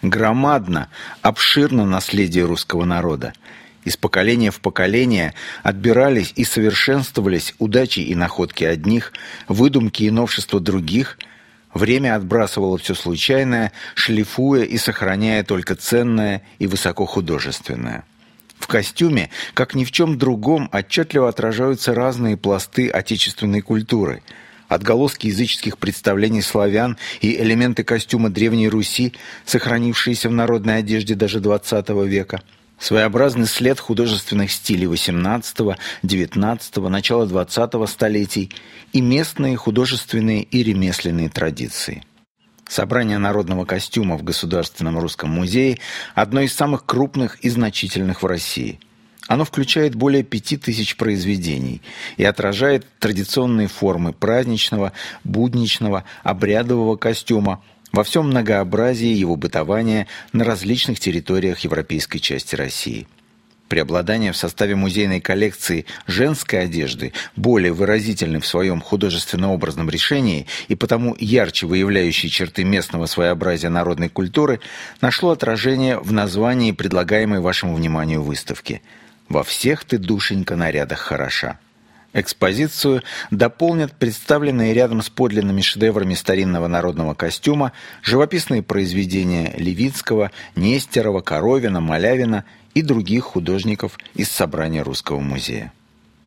Громадно, обширно наследие русского народа. Из поколения в поколение отбирались и совершенствовались удачи и находки одних, выдумки и новшества других. Время отбрасывало все случайное, шлифуя и сохраняя только ценное и высокохудожественное. В костюме, как ни в чем другом, отчетливо отражаются разные пласты отечественной культуры. Отголоски языческих представлений славян и элементы костюма Древней Руси, сохранившиеся в народной одежде даже XX века. Своеобразный след художественных стилей XVIII, XIX, начала XX столетий и местные художественные и ремесленные традиции. Собрание народного костюма в Государственном русском музее – одно из самых крупных и значительных в России. Оно включает более 5000 произведений и отражает традиционные формы праздничного, будничного, обрядового костюма во всем многообразии его бытования на различных территориях европейской части России. Преобладание в составе музейной коллекции женской одежды, более выразительной в своем художественно-образном решении и потому ярче выявляющей черты местного своеобразия народной культуры, нашло отражение в названии предлагаемой вашему вниманию выставки «Во всех ты, душенька, нарядах хороша». Экспозицию дополнят представленные рядом с подлинными шедеврами старинного народного костюма живописные произведения Левицкого, Нестерова, Коровина, Малявина и других художников из собрания Русского музея.